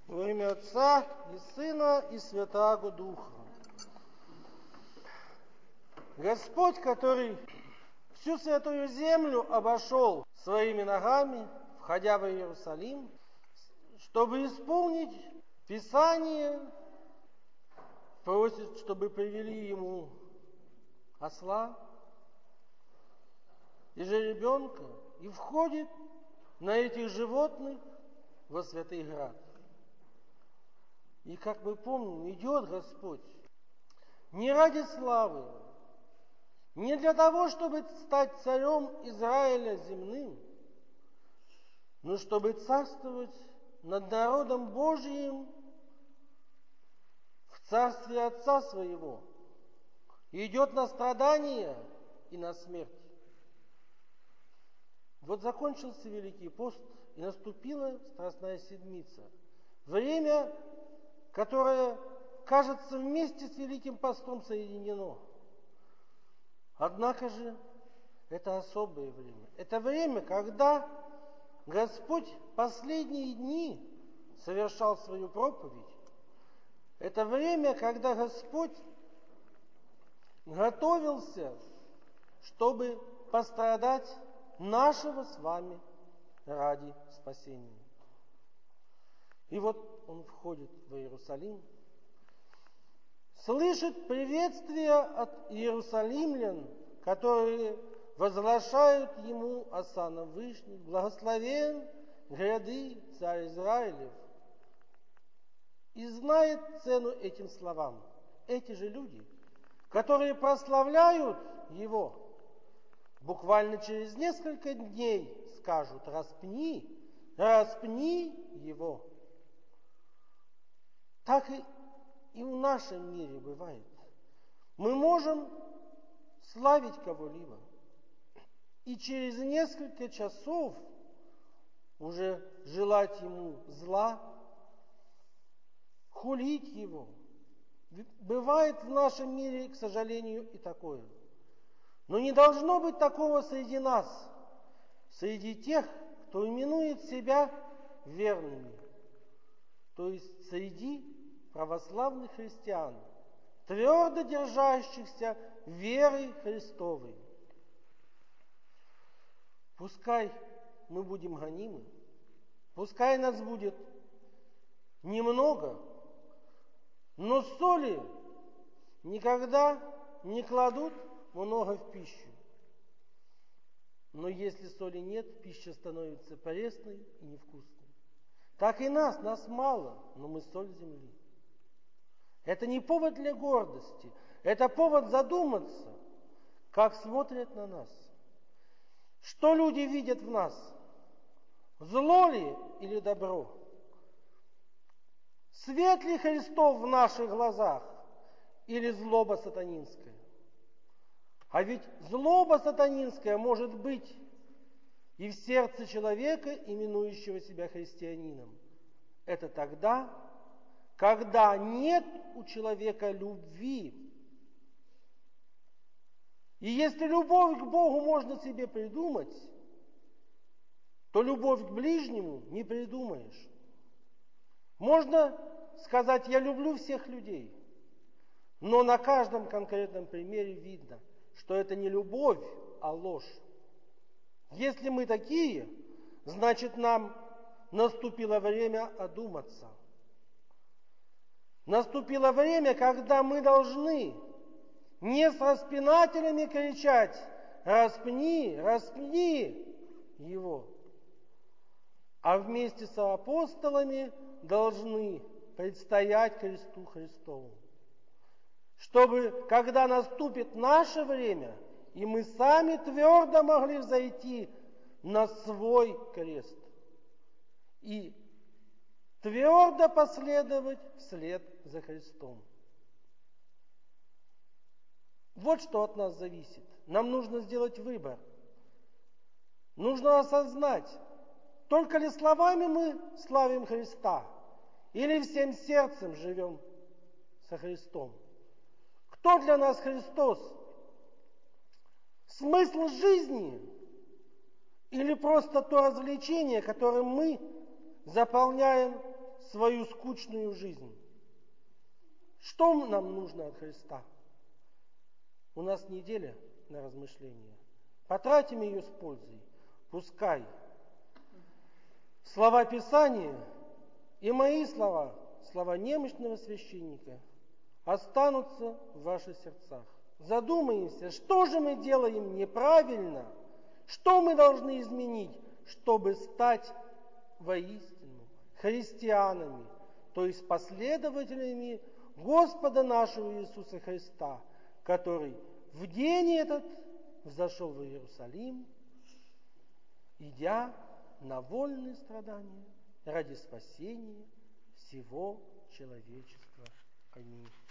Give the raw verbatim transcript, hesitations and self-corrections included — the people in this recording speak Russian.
Во имя Отца и Сына и Святаго Духа. Господь, который всю святую землю обошел своими ногами, входя в Иерусалим, чтобы исполнить Писание, просит, чтобы привели ему осла и жеребенка, и входит на этих животных во святый град. И, как мы помним, идет Господь не ради славы, не для того, чтобы стать царем Израиля земным, но чтобы царствовать над народом Божиим в царстве Отца Своего. И идет на страдания и на смерть. Вот закончился Великий пост, и наступила Страстная Седмица. Время, которое, кажется, вместе с Великим постом соединено. Однако же это особое время. Это время, когда Господь последние дни совершал свою проповедь. Это время, когда Господь готовился, чтобы пострадать нашего с вами ради спасения. И вот Он входит в Иерусалим, слышит приветствие от иерусалимлян, которые возглашают Ему осанна Вышних, благословен гряды царь Израилев, и знает цену этим словам. Эти же люди, которые прославляют Его, буквально через несколько дней скажут: распни, распни Его. Так и, и в нашем мире бывает. Мы можем славить кого-либо, и через несколько часов уже желать ему зла, хулить его. Бывает в нашем мире, к сожалению, и такое. Но не должно быть такого среди нас, среди тех, кто именует себя верными, то есть среди православных христиан, твердо держащихся веры Христовой. Пускай мы будем гонимы, пускай нас будет немного, но соли никогда не кладут много в пищу. Но если соли нет, пища становится пресной и невкусной. Так и нас, нас мало, но мы соль земли. Это не повод для гордости, это повод задуматься, как смотрят на нас. Что люди видят в нас? Зло ли или добро? Свет ли Христов в наших глазах или злоба сатанинская? А ведь злоба сатанинская может быть и в сердце человека, именующего себя христианином. Это тогда, когда нет у человека любви. И если любовь к Богу можно себе придумать, то любовь к ближнему не придумаешь. Можно сказать: я люблю всех людей, но на каждом конкретном примере видно, что это не любовь, а ложь. Если мы такие, значит, нам наступило время одуматься. Наступило время, когда мы должны не с распинателями кричать: распни, распни его, а вместе с апостолами должны предстоять кресту Христову. Чтобы, когда наступит наше время, и мы сами твердо могли взойти на свой крест и твердо последовать вслед за Христом. Вот что от нас зависит. Нам нужно сделать выбор. Нужно осознать, только ли словами мы славим Христа, или всем сердцем живем со Христом. Кто для нас Христос? Смысл жизни или просто то развлечение, которым мы заполняем свою скучную жизнь. Что нам нужно от Христа? У нас неделя на размышление. Потратим ее с пользой. Пускай слова Писания и мои слова, слова немощного священника, останутся в ваших сердцах. Задумаемся, что же мы делаем неправильно, что мы должны изменить, чтобы стать воистину христианами, то есть последователями Господа нашего Иисуса Христа, который в день этот взошел в Иерусалим, идя на вольные страдания ради спасения всего человечества. Аминь.